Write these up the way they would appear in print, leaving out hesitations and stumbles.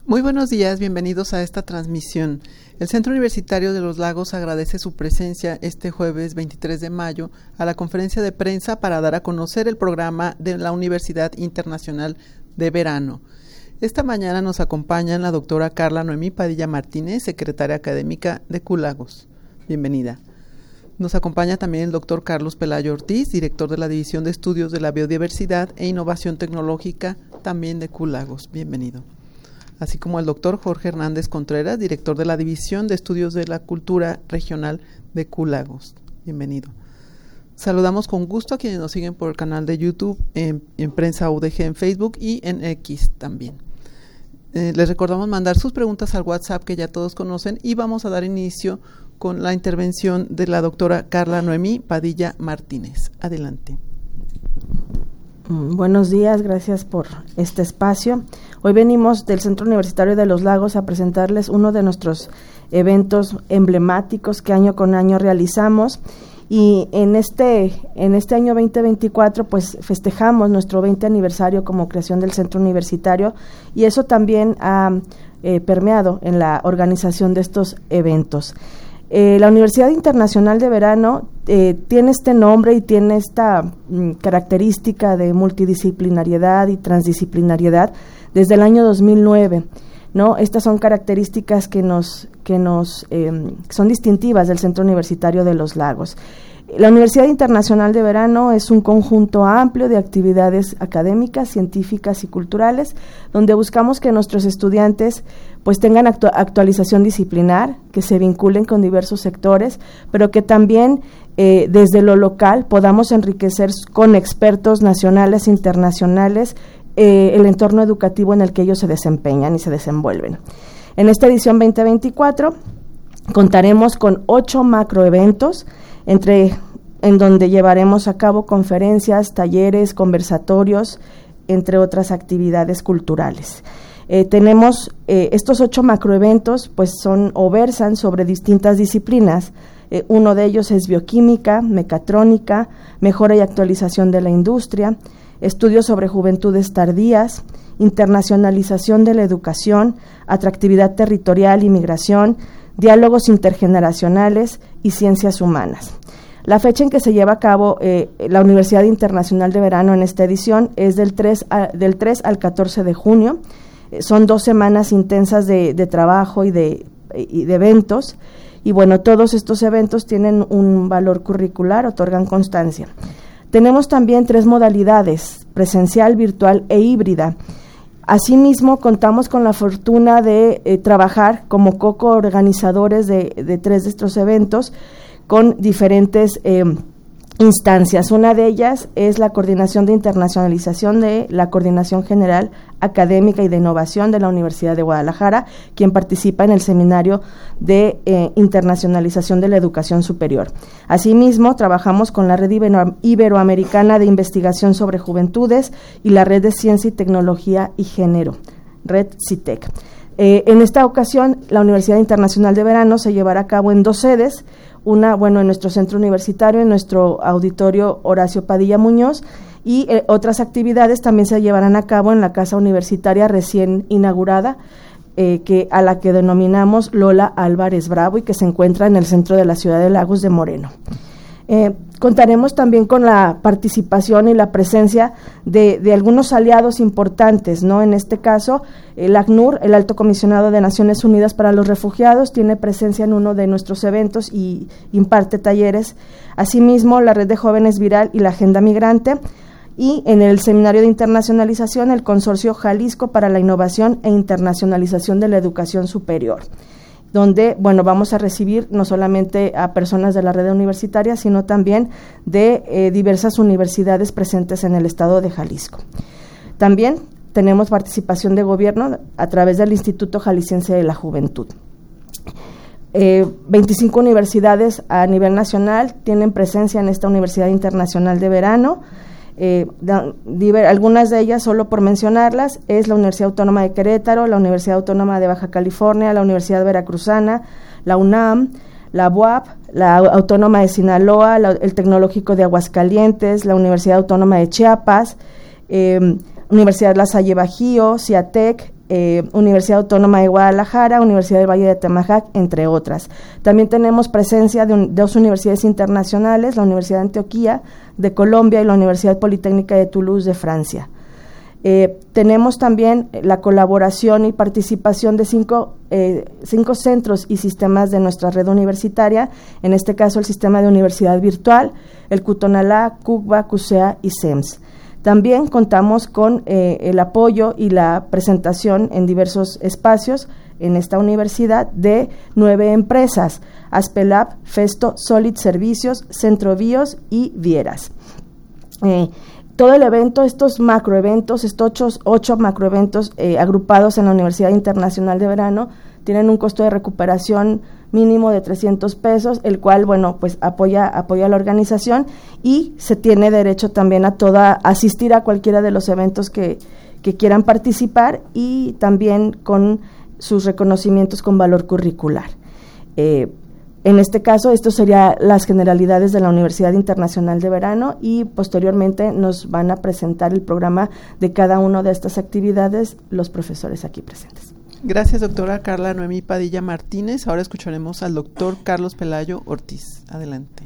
Muy buenos días, bienvenidos a esta transmisión. El Centro Universitario de los Lagos agradece su presencia este jueves 23 de mayo a la conferencia de prensa para dar a conocer el programa de la Universidad Internacional de Verano. Esta mañana nos acompaña la doctora Carla Noemí Padilla Martínez, secretaria académica de Q-Lagos. Bienvenida. Nos acompaña también el doctor Carlos Pelayo Ortiz, director de la División de Estudios de la Biodiversidad e Innovación Tecnológica, también de Q-Lagos. Bienvenido. Así como el doctor Jorge Hernández Contreras, director de la División de Estudios de la Cultura Regional de Q-Lagos. Bienvenido. Saludamos con gusto a quienes nos siguen por el canal de YouTube, en Prensa UDG en Facebook y en X también. Les recordamos mandar sus preguntas al WhatsApp que ya todos conocen y vamos a dar inicio con la intervención de la doctora Carla Noemí Padilla Martínez. Adelante. Buenos días, gracias por este espacio. Hoy venimos del Centro Universitario de los Lagos a presentarles uno de nuestros eventos emblemáticos que año con año realizamos, y en este año 2024 pues festejamos nuestro 20 aniversario como creación del Centro Universitario, y eso también ha permeado en la organización de estos eventos. La Universidad Internacional de Verano tiene este nombre y tiene esta característica de multidisciplinariedad y transdisciplinariedad desde el año 2009, ¿no? Estas son características que son distintivas del Centro Universitario de los Lagos. La Universidad Internacional de Verano es un conjunto amplio de actividades académicas, científicas y culturales, donde buscamos que nuestros estudiantes pues tengan actualización disciplinar, que se vinculen con diversos sectores, pero que también desde lo local podamos enriquecer con expertos nacionales e internacionales el entorno educativo en el que ellos se desempeñan y se desenvuelven. En esta edición 2024 contaremos con 8 macroeventos, en donde llevaremos a cabo conferencias, talleres, conversatorios, entre otras actividades culturales. Tenemos estos 8 macroeventos, pues son o versan sobre distintas disciplinas. Uno de ellos es bioquímica, mecatrónica, mejora y actualización de la industria, estudios sobre juventudes tardías, internacionalización de la educación, atractividad territorial y migración, diálogos intergeneracionales y ciencias humanas. La fecha en que se lleva a cabo la Universidad Internacional de Verano en esta edición es del 3 al 14 de junio. Son 2 semanas intensas de trabajo y de eventos, y bueno, todos estos eventos tienen un valor curricular, otorgan constancia. Tenemos también 3 modalidades: presencial, virtual e híbrida. Asimismo, contamos con la fortuna de trabajar como co-organizadores de 3 de estos eventos con diferentes instancias. Una de ellas es la Coordinación de Internacionalización de la Coordinación General Académica y de Innovación de la Universidad de Guadalajara, quien participa en el Seminario de Internacionalización de la Educación Superior. Asimismo, trabajamos con la Red Iberoamericana de Investigación sobre Juventudes y la Red de Ciencia y Tecnología y Género, Red CITEC. En esta ocasión, la Universidad Internacional de Verano se llevará a cabo en 2 sedes, una, en nuestro centro universitario, en nuestro auditorio Horacio Padilla Muñoz, y otras actividades también se llevarán a cabo en la casa universitaria recién inaugurada, a la que denominamos Lola Álvarez Bravo, y que se encuentra en el centro de la ciudad de Lagos de Moreno. Contaremos también con la participación y la presencia de algunos aliados importantes, ¿no? En este caso, el ACNUR, el Alto Comisionado de Naciones Unidas para los Refugiados, tiene presencia en uno de nuestros eventos y imparte talleres. Asimismo, la Red de Jóvenes Viral y la Agenda Migrante, y en el Seminario de Internacionalización, el Consorcio Jalisco para la Innovación e Internacionalización de la Educación Superior, donde, vamos a recibir no solamente a personas de la red universitaria, sino también de diversas universidades presentes en el estado de Jalisco. También tenemos participación de gobierno a través del Instituto Jalisciense de la Juventud. 25 universidades a nivel nacional tienen presencia en esta Universidad Internacional de Verano. Algunas de ellas, solo por mencionarlas, es la Universidad Autónoma de Querétaro, la Universidad Autónoma de Baja California, la Universidad Veracruzana, la UNAM, la UAP, la Autónoma de Sinaloa, el Tecnológico de Aguascalientes, la Universidad Autónoma de Chiapas, Universidad La Salle Bajío, CIATEC, Universidad Autónoma de Guadalajara, Universidad del Valle de Temajac, entre otras. También tenemos presencia de dos universidades internacionales, la Universidad de Antioquia de Colombia y la Universidad Politécnica de Toulouse de Francia. Tenemos también la colaboración y participación de cinco centros y sistemas de nuestra red universitaria, en este caso el sistema de universidad virtual, el CUTONALA, CUCBA, CUSEA y SEMS. También contamos con el apoyo y la presentación en diversos espacios en esta universidad de 9 empresas: Aspelab, Festo, Solid Servicios, Centro Bios y Vieras. Todo el evento, estos macroeventos, estos 8 macroeventos agrupados en la Universidad Internacional de Verano, tienen un costo de recuperación mínimo de 300 pesos, el cual, bueno, pues apoya a la organización, y se tiene derecho también a asistir a cualquiera de los eventos que quieran participar, y también con sus reconocimientos con valor curricular. En este caso, esto serían las generalidades de la Universidad Internacional de Verano, y posteriormente nos van a presentar el programa de cada una de estas actividades los profesores aquí presentes. Gracias, doctora Carla Noemí Padilla Martínez. Ahora escucharemos al doctor Carlos Pelayo Ortiz. Adelante.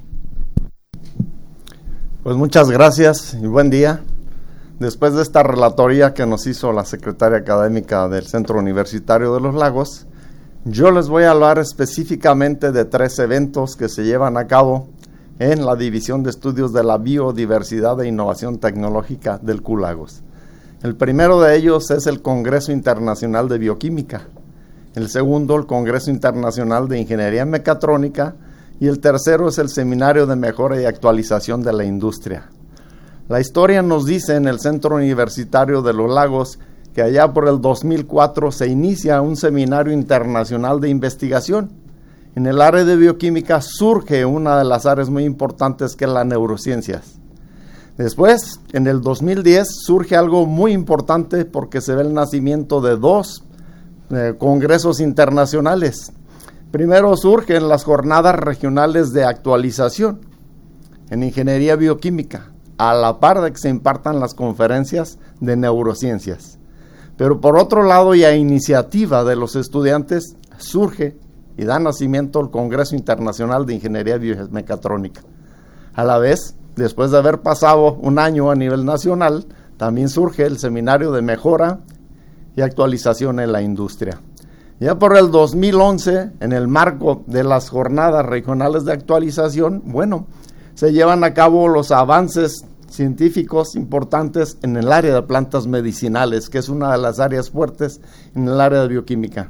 Pues muchas gracias y buen día. Después de esta relatoría que nos hizo la secretaria académica del Centro Universitario de los Lagos, yo les voy a hablar específicamente de 3 eventos que se llevan a cabo en la División de Estudios de la Biodiversidad e Innovación Tecnológica del CULAGOS. El primero de ellos es el Congreso Internacional de Bioquímica, el segundo el Congreso Internacional de Ingeniería Mecatrónica, y el tercero es el Seminario de Mejora y Actualización de la Industria. La historia nos dice en el Centro Universitario de los Lagos que allá por el 2004 se inicia un seminario internacional de investigación. En el área de bioquímica surge una de las áreas muy importantes, que es las neurociencias. Después, en el 2010, surge algo muy importante porque se ve el nacimiento de 2 congresos internacionales. Primero surgen las jornadas regionales de actualización en ingeniería bioquímica, a la par de que se impartan las conferencias de neurociencias. Pero por otro lado, y a iniciativa de los estudiantes, surge y da nacimiento el Congreso Internacional de Ingeniería Biomecatrónica. A la vez, después de haber pasado un año a nivel nacional, también surge el Seminario de Mejora y Actualización en la Industria. Ya por el 2011, en el marco de las jornadas regionales de actualización, se llevan a cabo los avances científicos importantes en el área de plantas medicinales, que es una de las áreas fuertes en el área de bioquímica.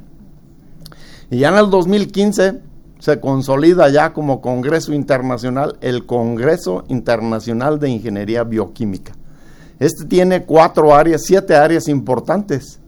Y ya en el 2015 se consolida ya como Congreso Internacional el Congreso Internacional de Ingeniería Bioquímica. Este tiene 7 áreas importantes,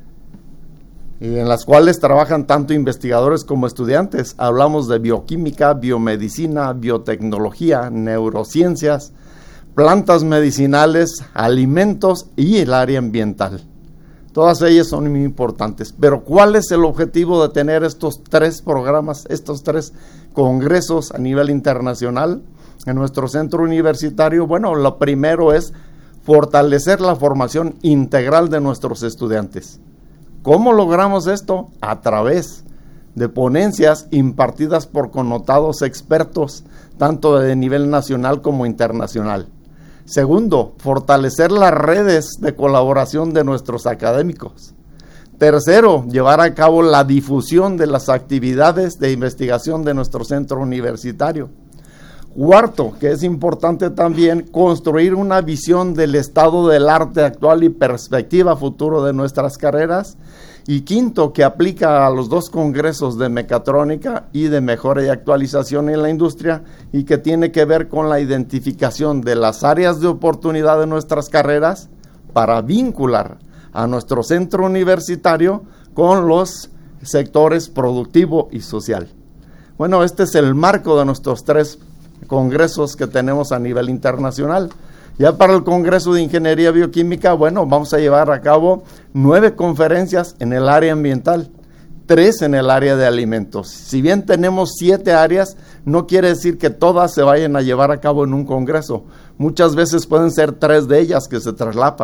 y en las cuales trabajan tanto investigadores como estudiantes. Hablamos de bioquímica, biomedicina, biotecnología, neurociencias, plantas medicinales, alimentos y el área ambiental. Todas ellas son muy importantes. Pero ¿cuál es el objetivo de tener estos 3 programas, estos 3 congresos a nivel internacional en nuestro centro universitario? Lo primero es fortalecer la formación integral de nuestros estudiantes. ¿Cómo logramos esto? A través de ponencias impartidas por connotados expertos, tanto de nivel nacional como internacional. Segundo, fortalecer las redes de colaboración de nuestros académicos. Tercero, llevar a cabo la difusión de las actividades de investigación de nuestro centro universitario. Cuarto, que es importante también, construir una visión del estado del arte actual y perspectiva futuro de nuestras carreras. Y quinto, que aplica a los 2 congresos de mecatrónica y de mejora y actualización en la industria, y que tiene que ver con la identificación de las áreas de oportunidad de nuestras carreras para vincular a nuestro centro universitario con los sectores productivo y social. Este es el marco de nuestros 3 congresos que tenemos a nivel internacional. Ya para el Congreso de Ingeniería Bioquímica, vamos a llevar a cabo 9 conferencias en el área ambiental, 3 en el área de alimentos. Si bien tenemos 7 áreas, no quiere decir que todas se vayan a llevar a cabo en un congreso. Muchas veces pueden ser 3 de ellas que se traslapan.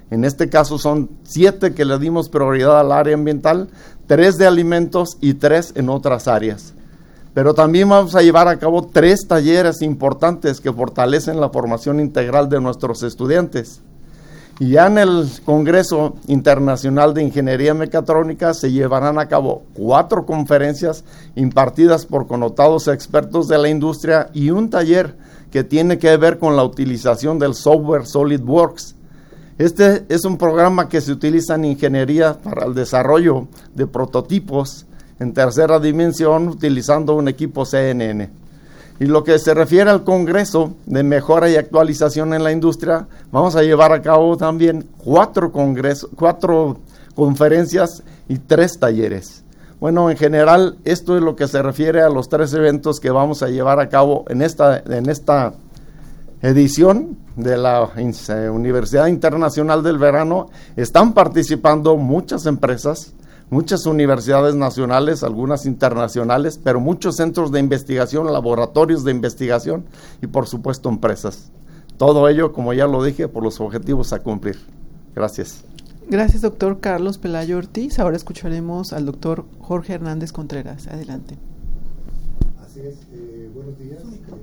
En este caso son 7 que le dimos prioridad al área ambiental, 3 de alimentos y 3 en otras áreas. Pero también vamos a llevar a cabo 3 talleres importantes que fortalecen la formación integral de nuestros estudiantes. Y ya en el Congreso Internacional de Ingeniería Mecatrónica se llevarán a cabo 4 conferencias impartidas por connotados expertos de la industria y un taller que tiene que ver con la utilización del software SolidWorks. Este es un programa que se utiliza en ingeniería para el desarrollo de prototipos en tercera dimensión utilizando un equipo CNN. Y lo que se refiere al Congreso de Mejora y Actualización en la Industria, vamos a llevar a cabo también 4 conferencias y 3 talleres. Bueno, en general, esto es lo que se refiere a los 3 eventos que vamos a llevar a cabo en esta edición de la Universidad Internacional del Verano. Están participando muchas empresas, muchas universidades nacionales, algunas internacionales, pero muchos centros de investigación, laboratorios de investigación y por supuesto empresas. Todo ello, como ya lo dije, por los objetivos a cumplir. Gracias. Gracias, doctor Carlos Pelayo Ortiz. Ahora escucharemos al doctor Jorge Hernández Contreras. Adelante. Así es, buenos días.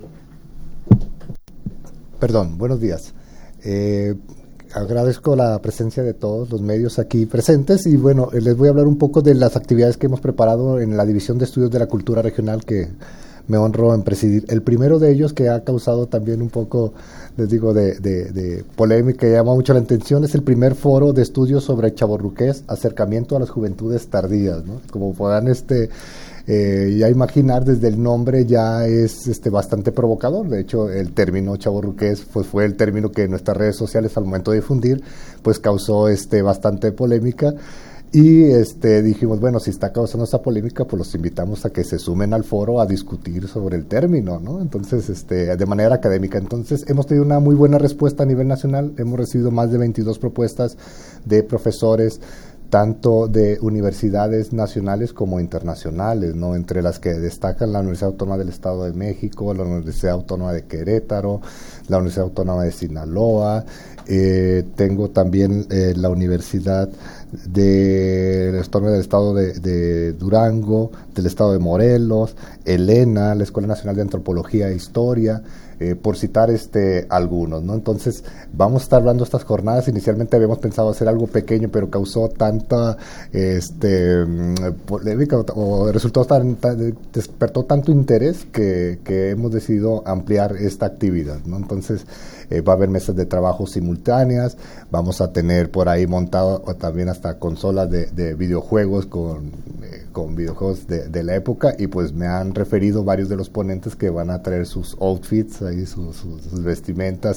Buenos días. Agradezco la presencia de todos los medios aquí presentes y bueno, les voy a hablar un poco de las actividades que hemos preparado en la División de Estudios de la Cultura Regional que me honro en presidir. El primero de ellos, que ha causado también un poco, les digo, de polémica y llama mucho la atención, es el primer foro de estudios sobre chavorruqués, acercamiento a las juventudes tardías, ¿no? Como podrán ya imaginar, desde el nombre ya es bastante provocador. De hecho, el término chavorruqués pues fue el término que en nuestras redes sociales al momento de difundir pues causó bastante polémica. Y dijimos, bueno, si está causando esa polémica, pues los invitamos a que se sumen al foro a discutir sobre el término, ¿no? Entonces, de manera académica. Entonces, hemos tenido una muy buena respuesta a nivel nacional. Hemos recibido más de 22 propuestas de profesores, tanto de universidades nacionales como internacionales, ¿no? Entre las que destacan la Universidad Autónoma del Estado de México, la Universidad Autónoma de Querétaro, la Universidad Autónoma de Sinaloa, tengo también la Universidad del Estado de Durango, del Estado de Morelos, ELENA, la Escuela Nacional de Antropología e Historia, por citar algunos, ¿no? Entonces, vamos a estar hablando de estas jornadas. Inicialmente habíamos pensado hacer algo pequeño, pero causó tanta polémica o despertó tanto interés que hemos decidido ampliar esta actividad, ¿no? Entonces, va a haber mesas de trabajo simultáneas, vamos a tener por ahí montado también hasta consolas de videojuegos con videojuegos de la época, y pues me han referido varios de los ponentes que van a traer sus outfits, ahí sus vestimentas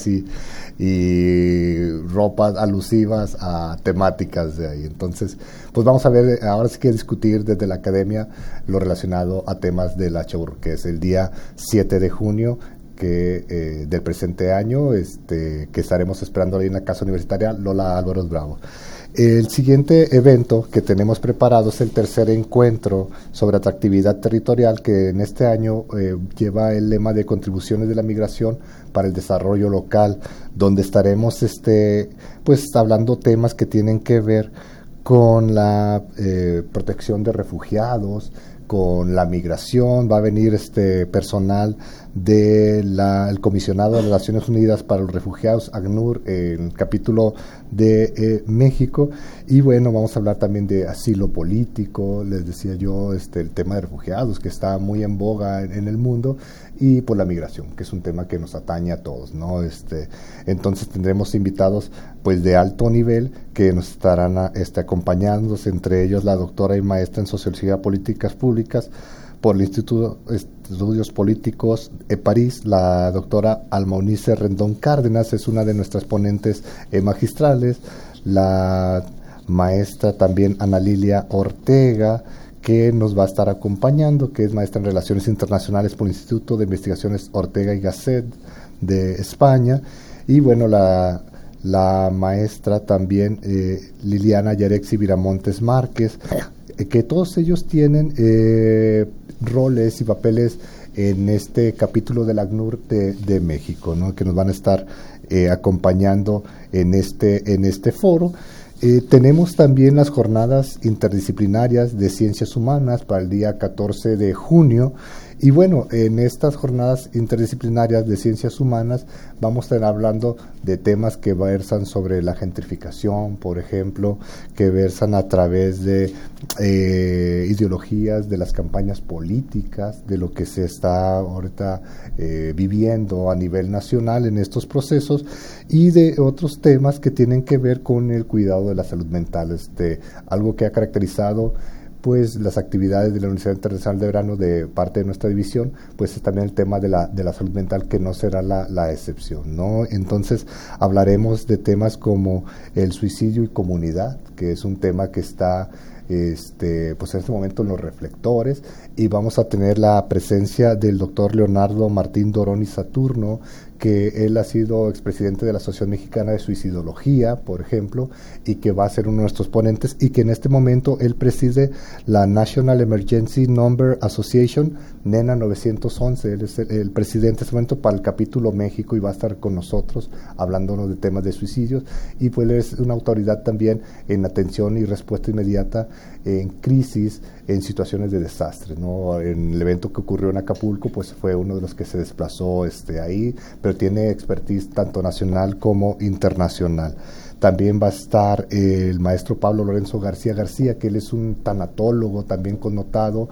y ropas alusivas a temáticas de ahí. Entonces, pues vamos a ver, ahora sí que discutir desde la academia lo relacionado a temas de la chavorruqués. El día 7 de junio del presente año, que estaremos esperando ahí en la Casa Universitaria Lola Álvaros Bravo. El siguiente evento que tenemos preparado es el tercer encuentro sobre atractividad territorial, que en este año lleva el lema de contribuciones de la migración para el desarrollo local, donde estaremos pues hablando temas que tienen que ver con la protección de refugiados, con la migración. Va a venir personal del Comisionado de las Naciones Unidas para los Refugiados, ACNUR, en el capítulo de México, y bueno, vamos a hablar también de asilo político, les decía yo, el tema de refugiados que está muy en boga en el mundo, y por la migración, que es un tema que nos atañe a todos, ¿no? Entonces tendremos invitados pues de alto nivel que nos estarán acompañándonos, entre ellos la doctora y maestra en Sociología Políticas Públicas por el Instituto de Estudios Políticos de París, la doctora Alma Eunice Rendón Cárdenas, es una de nuestras ponentes magistrales, la maestra también Ana Lilia Ortega, que nos va a estar acompañando, que es maestra en Relaciones Internacionales por el Instituto de Investigaciones Ortega y Gasset de España, y bueno, la maestra también Liliana Yarexi Viramontes Márquez, que todos ellos tienen roles y papeles en este capítulo del ACNUR de México, ¿no? Que nos van a estar acompañando en este foro. Tenemos también las jornadas interdisciplinarias de ciencias humanas para el día 14 de junio. Y bueno, en estas jornadas interdisciplinarias de ciencias humanas vamos a estar hablando de temas que versan sobre la gentrificación, por ejemplo, que versan a través de ideologías de las campañas políticas, de lo que se está ahorita viviendo a nivel nacional en estos procesos, y de otros temas que tienen que ver con el cuidado de la salud mental, algo que ha caracterizado pues las actividades de la Universidad Internacional de Verano de parte de nuestra división, pues es también el tema de la salud mental, que no será la excepción, ¿no? Entonces hablaremos de temas como el suicidio y comunidad, que es un tema que está pues en este momento en los reflectores, y vamos a tener la presencia del doctor Leonardo Martín Dorón y Saturno, que él ha sido expresidente de la Asociación Mexicana de Suicidología, por ejemplo, y que va a ser uno de nuestros ponentes, y que en este momento él preside la National Emergency Number Association, NENA 911, él es el presidente en este momento para el capítulo México, y va a estar con nosotros hablándonos de temas de suicidios, y pues él es una autoridad también en atención y respuesta inmediata en crisis, en situaciones de desastre, ¿no? En el evento que ocurrió en Acapulco, pues fue uno de los que se desplazó ahí, pero tiene expertise tanto nacional como internacional. También va a estar el maestro Pablo Lorenzo García García, que él es un tanatólogo también connotado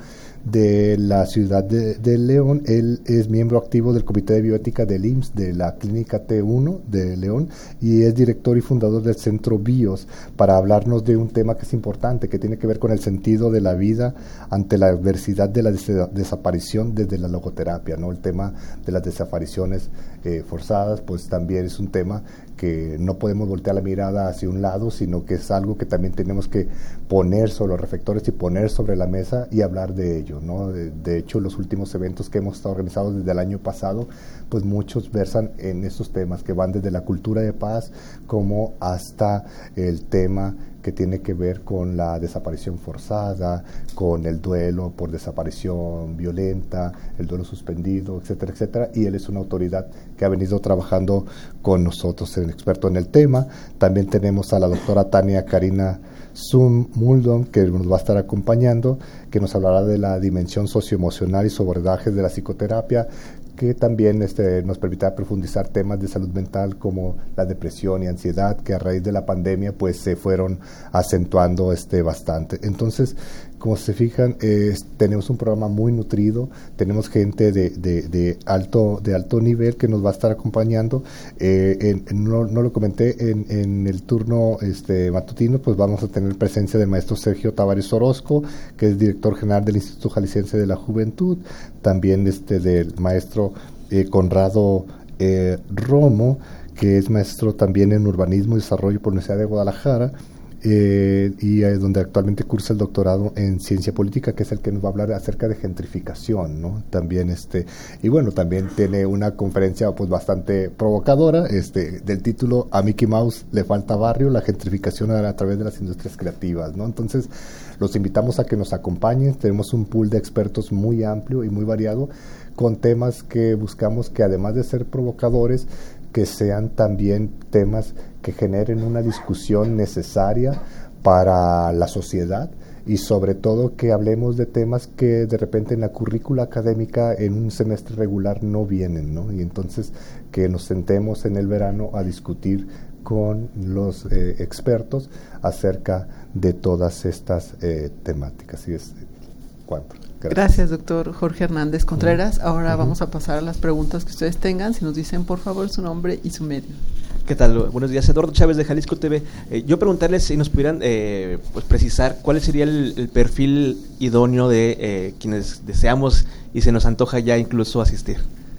de la ciudad de León. Él es miembro activo del Comité de Bioética del IMSS, de la Clínica T1 de León, y es director y fundador del Centro BIOS, para hablarnos de un tema que es importante, que tiene que ver con el sentido de la vida ante la adversidad de la desaparición desde la logoterapia, ¿no? El tema de las desapariciones forzadas, pues también es un tema que no podemos voltear la mirada hacia un lado, sino que es algo que también tenemos que poner sobre los reflectores y poner sobre la mesa y hablar de ello, ¿no? De hecho, los últimos eventos que hemos estado organizados desde el año pasado, pues muchos versan en estos temas que van desde la cultura de paz como hasta el tema que tiene que ver con la desaparición forzada, con el duelo por desaparición violenta, el duelo suspendido, etcétera, etcétera, y él es una autoridad que ha venido trabajando con nosotros, el experto en el tema. También tenemos a la doctora Tania Karina Zoom Muldon, que nos va a estar acompañando, que nos hablará de la dimensión socioemocional y sobre abordajes de la psicoterapia, que también nos permitirá profundizar temas de salud mental como la depresión y ansiedad, que a raíz de la pandemia pues se fueron acentuando bastante. Entonces, como se fijan, tenemos un programa muy nutrido, tenemos gente de alto nivel que nos va a estar acompañando. No lo comenté, en el turno matutino, pues vamos a tener presencia del maestro Sergio Tavares Orozco, que es director general del Instituto Jalisciense de la Juventud, también del maestro Conrado Romo, que es maestro también en urbanismo y desarrollo por la Universidad de Guadalajara, y donde actualmente cursa el doctorado en ciencia política, que es el que nos va a hablar acerca de gentrificación, ¿no? También y bueno, también tiene una conferencia pues bastante provocadora, del título "A Mickey Mouse le falta barrio, la gentrificación a través de las industrias creativas", ¿no? Entonces los invitamos a que nos acompañen. Tenemos un pool de expertos muy amplio y muy variado, con temas que buscamos que, además de ser provocadores, que sean también temas que generen una discusión necesaria para la sociedad, y sobre todo que hablemos de temas que de repente en la currícula académica en un semestre regular no vienen, ¿no? Y entonces que nos sentemos en el verano a discutir con los expertos acerca de todas estas temáticas. Y es cuanto. Gracias, doctor Jorge Hernández Contreras. Ahora vamos a pasar a las preguntas que ustedes tengan. Si nos dicen, por favor, su nombre y su medio. ¿Qué tal? Buenos días, Eduardo Chávez de Jalisco TV. Yo preguntarles si nos pudieran pues precisar cuál sería el perfil idóneo de quienes deseamos y se nos antoja ya incluso asistir.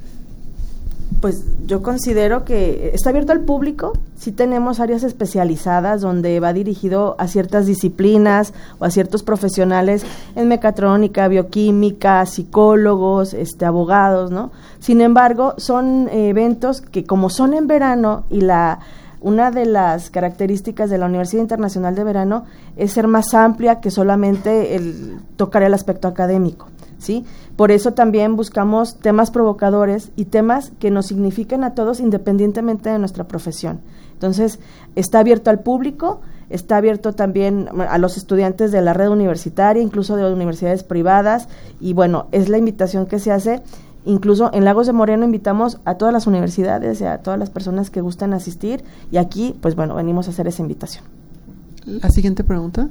Pues yo considero que está abierto al público. Sí tenemos áreas especializadas donde va dirigido a ciertas disciplinas o a ciertos profesionales en mecatrónica, bioquímica, psicólogos, abogados, ¿no? Sin embargo, son eventos que, como son en verano, y una de las características de la Universidad Internacional de Verano es ser más amplia que solamente tocar el aspecto académico. ¿sí? Por eso también buscamos temas provocadores y temas que nos signifiquen a todos independientemente de nuestra profesión. Entonces, está abierto al público, está abierto también a los estudiantes de la red universitaria, incluso de universidades privadas, y bueno, es la invitación que se hace. Incluso en Lagos de Moreno invitamos a todas las universidades y a todas las personas que gustan asistir, y aquí, pues bueno, venimos a hacer esa invitación. La siguiente pregunta.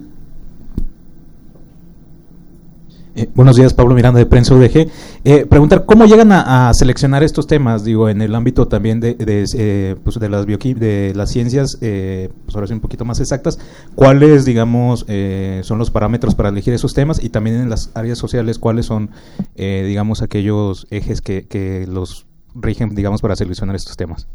Buenos días, Pablo Miranda de Prensa UDG. Preguntar, ¿cómo llegan a seleccionar estos temas? Digo, en el ámbito también de las ciencias, pues ahora sí un poquito más exactas, ¿cuáles, digamos, son los parámetros para elegir esos temas? Y también en las áreas sociales, ¿cuáles son, digamos, aquellos ejes que los rigen, digamos, para seleccionar estos temas?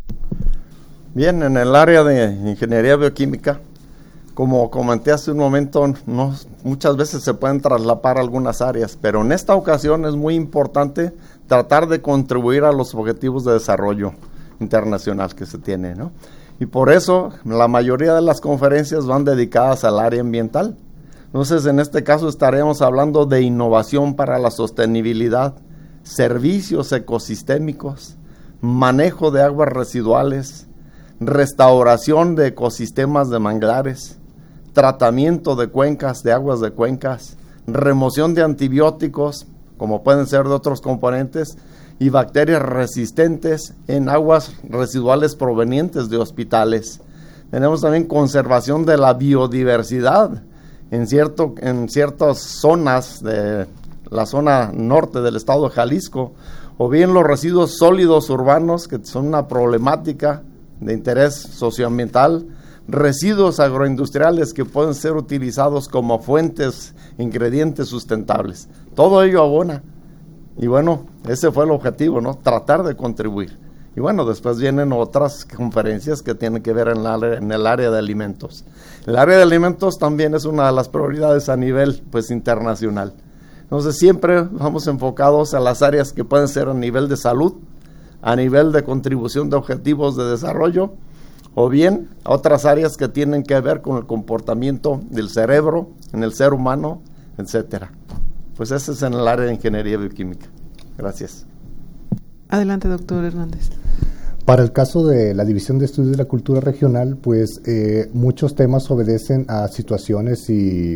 Bien, en el área de ingeniería bioquímica, como comenté hace un momento, muchas veces se pueden traslapar algunas áreas, pero en esta ocasión es muy importante tratar de contribuir a los objetivos de desarrollo internacional que se tiene, ¿no? Y por eso la mayoría de las conferencias van dedicadas al área ambiental. Entonces, en este caso estaremos hablando de innovación para la sostenibilidad, servicios ecosistémicos, manejo de aguas residuales, restauración de ecosistemas de manglares, tratamiento de cuencas, de aguas de cuencas, remoción de antibióticos, como pueden ser de otros componentes, y bacterias resistentes en aguas residuales provenientes de hospitales. Tenemos también conservación de la biodiversidad en ciertas zonas de la zona norte del estado de Jalisco, o bien los residuos sólidos urbanos, que son una problemática de interés socioambiental, residuos agroindustriales que pueden ser utilizados como fuentes, ingredientes sustentables. Todo ello abona. Y bueno, ese fue el objetivo, ¿no? Tratar de contribuir. Y bueno, después vienen otras conferencias que tienen que ver en el área de alimentos. El área de alimentos también es una de las prioridades a nivel, pues, internacional. Entonces, siempre vamos enfocados a las áreas que pueden ser a nivel de salud, a nivel de contribución de objetivos de desarrollo, o bien a otras áreas que tienen que ver con el comportamiento del cerebro, en el ser humano, etcétera. Pues ese es en el área de ingeniería bioquímica. Gracias. Adelante, doctor Hernández. Para el caso de la División de Estudios de la Cultura Regional, pues muchos temas obedecen a situaciones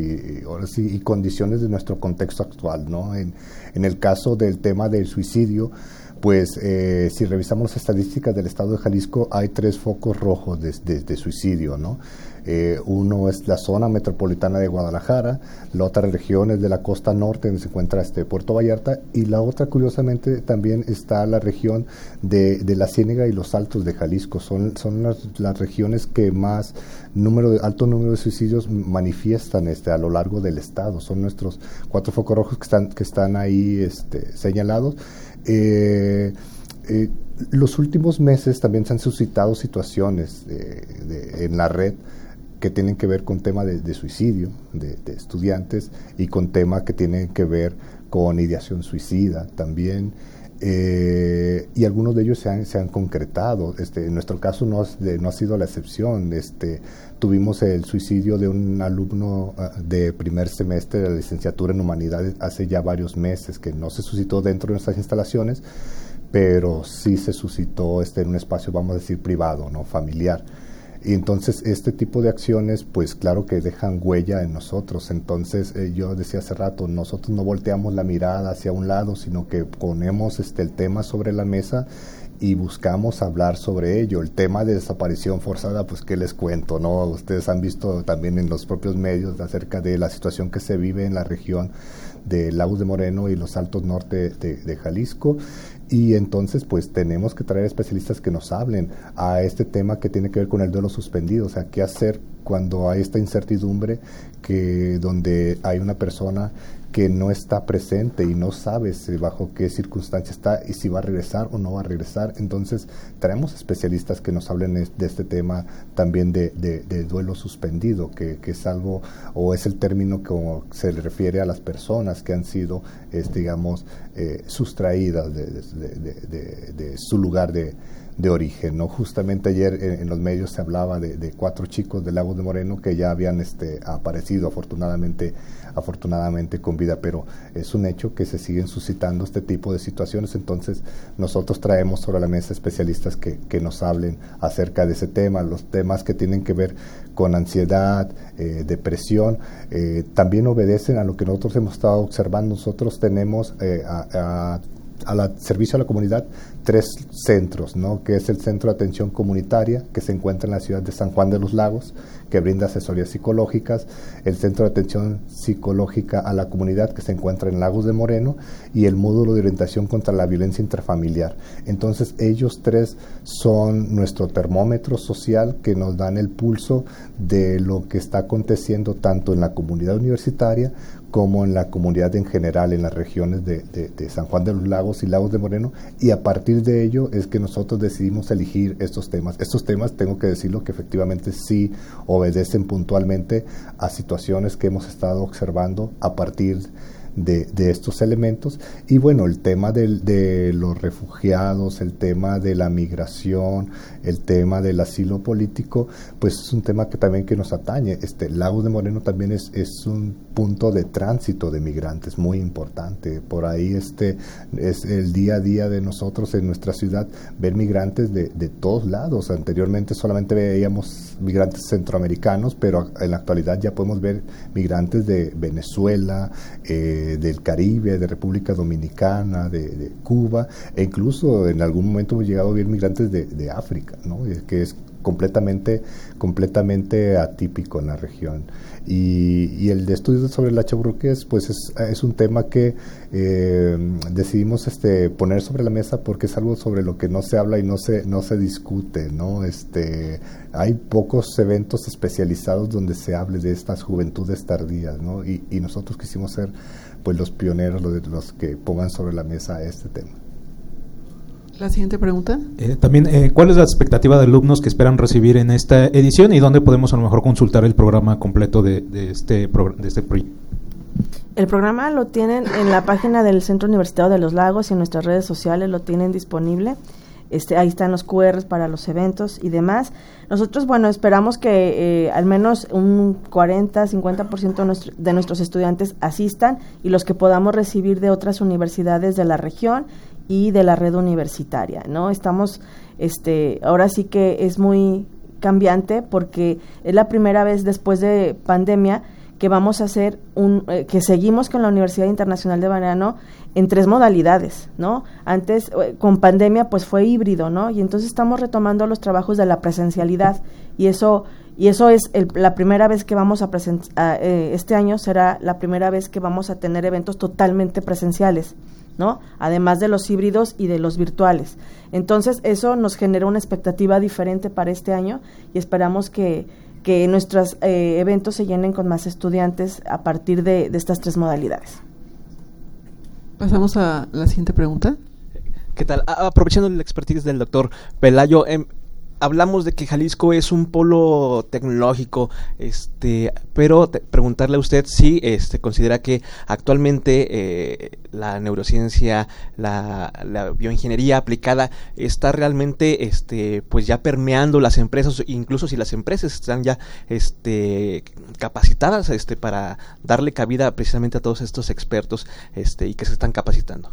y condiciones de nuestro contexto actual, ¿no? En el caso del tema del suicidio, pues si revisamos las estadísticas del estado de Jalisco, hay 3 focos rojos de suicidio, ¿no? Uno es la zona metropolitana de Guadalajara, la otra región es de la costa norte, donde se encuentra Puerto Vallarta, y la otra, curiosamente, también está la región de la Ciénega y los Altos de Jalisco. Son las regiones que más alto número de suicidios manifiestan a lo largo del estado. Son nuestros 4 focos rojos que están ahí señalados. Los últimos meses también se han suscitado situaciones en la red que tienen que ver con tema de suicidio de estudiantes y con temas que tienen que ver con ideación suicida también, y algunos de ellos se han concretado. En nuestro caso no ha sido la excepción. Tuvimos el suicidio de un alumno de primer semestre de la licenciatura en Humanidades hace ya varios meses, que no se suscitó dentro de nuestras instalaciones, pero sí se suscitó en un espacio, vamos a decir, privado, no familiar. Y entonces este tipo de acciones, pues claro que dejan huella en nosotros. Entonces yo decía hace rato, nosotros no volteamos la mirada hacia un lado, sino que ponemos el tema sobre la mesa y buscamos hablar sobre ello. El tema de desaparición forzada, pues qué les cuento, ¿no? Ustedes han visto también en los propios medios acerca de la situación que se vive en la región de Lagos de Moreno y los Altos Norte de Jalisco. Y entonces pues tenemos que traer especialistas que nos hablen a este tema que tiene que ver con el duelo suspendido, o sea, qué hacer cuando hay esta incertidumbre donde hay una persona que no está presente y no sabe bajo qué circunstancia está y si va a regresar o no va a regresar. Entonces traemos especialistas que nos hablen de este tema también de duelo suspendido, que es algo, o es el término como se le refiere a las personas que han sido sustraídas de su lugar de de origen, ¿no? Justamente ayer en los medios se hablaba de 4 chicos de Lagos de Moreno que ya habían aparecido afortunadamente con vida, pero es un hecho que se siguen suscitando este tipo de situaciones. Entonces nosotros traemos sobre la mesa especialistas que nos hablen acerca de ese tema, los temas que tienen que ver con ansiedad, depresión, también obedecen a lo que nosotros hemos estado observando. Nosotros tenemos servicio a la comunidad 3 centros, ¿no? Que es el Centro de Atención Comunitaria, que se encuentra en la ciudad de San Juan de los Lagos, que brinda asesorías psicológicas, el Centro de Atención Psicológica a la Comunidad, que se encuentra en Lagos de Moreno, y el Módulo de Orientación contra la Violencia Intrafamiliar. Entonces ellos 3 son nuestro termómetro social, que nos dan el pulso de lo que está aconteciendo tanto en la comunidad universitaria como en la comunidad en general, en las regiones de San Juan de los Lagos y Lagos de Moreno, y a partir de ello es que nosotros decidimos elegir estos temas. Estos temas, tengo que decirlo, que efectivamente sí obedecen puntualmente a situaciones que hemos estado observando a partir de estos elementos. Y bueno, el tema de los refugiados, el tema de la migración, el tema del asilo político, pues es un tema que también que nos atañe. Lagos de Moreno también es un punto de tránsito de migrantes muy importante. Por ahí es el día a día de nosotros en nuestra ciudad, ver migrantes de todos lados. Anteriormente solamente veíamos migrantes centroamericanos, pero en la actualidad ya podemos ver migrantes de Venezuela, del Caribe, de República Dominicana, de Cuba, e incluso en algún momento hemos llegado a ver migrantes de África, ¿no? Que es completamente atípico en la región. Y el de estudios sobre la chavorruquez, pues es un tema que decidimos poner sobre la mesa, porque es algo sobre lo que no se habla y no se discute, ¿no? Hay pocos eventos especializados donde se hable de estas juventudes tardías, ¿no? Y nosotros quisimos ser pues los pioneros, los que pongan sobre la mesa este tema. La siguiente pregunta. También, ¿cuál es la expectativa de alumnos que esperan recibir en esta edición y dónde podemos a lo mejor consultar el programa completo de este proyecto? El programa lo tienen en la página del Centro Universitario de los Lagos y en nuestras redes sociales lo tienen disponible. Ahí están los QRs para los eventos y demás. Nosotros, bueno, esperamos que al menos un 40-50% de nuestros estudiantes asistan, y los que podamos recibir de otras universidades de la región y de la red universitaria, ¿no? Estamos, ahora sí que es muy cambiante, porque es la primera vez después de pandemia que vamos a hacer que seguimos con la Universidad Internacional de Verano en 3 modalidades, ¿no? Antes, con pandemia, pues fue híbrido, ¿no? Y entonces estamos retomando los trabajos de la presencialidad, y eso es la primera vez que vamos a presentar, este año será la primera vez que vamos a tener eventos totalmente presenciales, ¿no? Además de los híbridos y de los virtuales. Entonces, eso nos genera una expectativa diferente para este año, y esperamos que nuestros eventos se llenen con más estudiantes a partir de estas 3 modalidades. Pasamos a la siguiente pregunta. ¿Qué tal? Aprovechando el expertise del doctor Pelayo, hablamos de que Jalisco es un polo tecnológico, pero preguntarle a usted si considera que actualmente la neurociencia, la bioingeniería aplicada está realmente pues ya permeando las empresas, incluso si las empresas están ya capacitadas para darle cabida precisamente a todos estos expertos y que se están capacitando.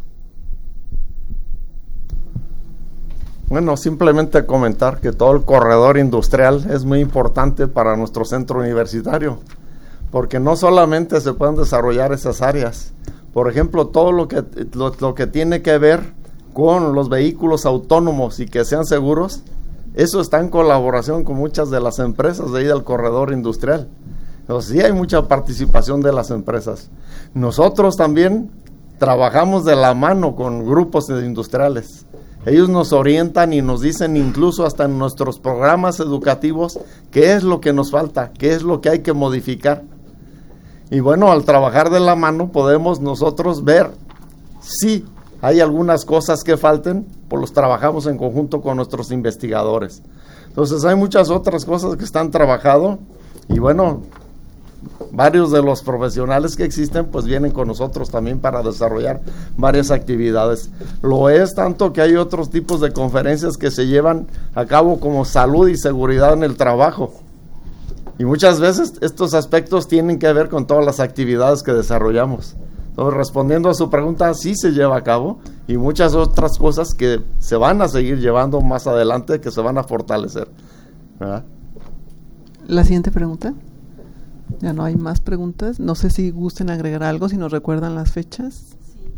Bueno, simplemente comentar que todo el corredor industrial es muy importante para nuestro centro universitario, porque no solamente se pueden desarrollar esas áreas. Por ejemplo, todo lo que tiene que ver con los vehículos autónomos y que sean seguros, eso está en colaboración con muchas de las empresas de ahí del corredor industrial. Entonces, sí hay mucha participación de las empresas. Nosotros también trabajamos de la mano con grupos industriales. Ellos nos orientan y nos dicen incluso hasta en nuestros programas educativos qué es lo que nos falta, qué es lo que hay que modificar. Y bueno, al trabajar de la mano podemos nosotros ver si hay algunas cosas que falten, pues los trabajamos en conjunto con nuestros investigadores. Entonces hay muchas otras cosas que están trabajando y bueno, varios de los profesionales que existen pues vienen con nosotros también para desarrollar varias actividades. Lo es tanto que hay otros tipos de conferencias que se llevan a cabo como salud y seguridad en el trabajo. Y muchas veces estos aspectos tienen que ver con todas las actividades que desarrollamos. Entonces, respondiendo a su pregunta, sí se lleva a cabo y muchas otras cosas que se van a seguir llevando más adelante, que se van a fortalecer, ¿verdad? La siguiente pregunta. Ya no hay más preguntas. No sé si gusten agregar algo, si nos recuerdan las fechas.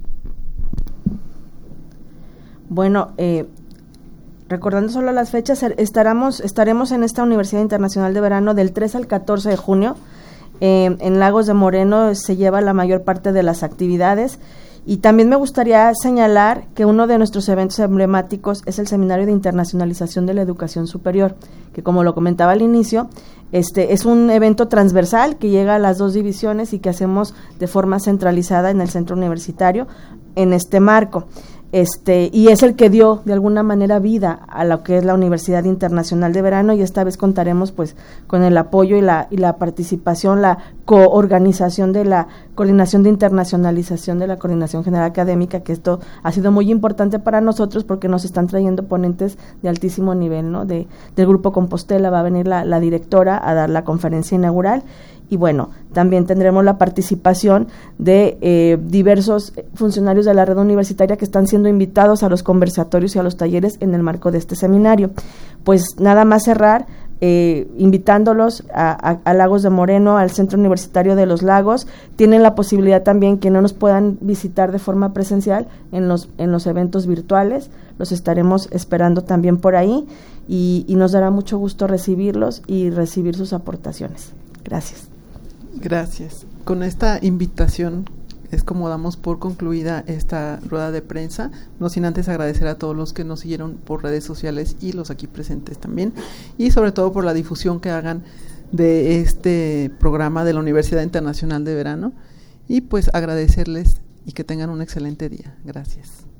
Bueno, recordando solo las fechas, estaremos en esta Universidad Internacional de Verano del 3 al 14 de junio. En Lagos de Moreno se lleva la mayor parte de las actividades y también me gustaría señalar que uno de nuestros eventos emblemáticos es el Seminario de Internacionalización de la Educación Superior, que como lo comentaba al inicio, es un evento transversal que llega a las dos divisiones y que hacemos de forma centralizada en el centro universitario en este marco. Y es el que dio de alguna manera vida a lo que es la Universidad Internacional de Verano, y esta vez contaremos pues con el apoyo y la participación, la coorganización de la Coordinación de Internacionalización de la Coordinación General Académica, que esto ha sido muy importante para nosotros porque nos están trayendo ponentes de altísimo nivel, ¿no? Del Grupo Compostela va a venir la directora a dar la conferencia inaugural. Y bueno, también tendremos la participación de diversos funcionarios de la red universitaria que están siendo invitados a los conversatorios y a los talleres en el marco de este seminario. Pues nada más cerrar, invitándolos a Lagos de Moreno, al Centro Universitario de los Lagos. Tienen la posibilidad también que no nos puedan visitar de forma presencial en los eventos virtuales. Los estaremos esperando también por ahí y nos dará mucho gusto recibirlos y recibir sus aportaciones. Gracias. Gracias. Con esta invitación es como damos por concluida esta rueda de prensa, no sin antes agradecer a todos los que nos siguieron por redes sociales y los aquí presentes también, y sobre todo por la difusión que hagan de este programa de la Universidad Internacional de Verano, y pues agradecerles y que tengan un excelente día. Gracias.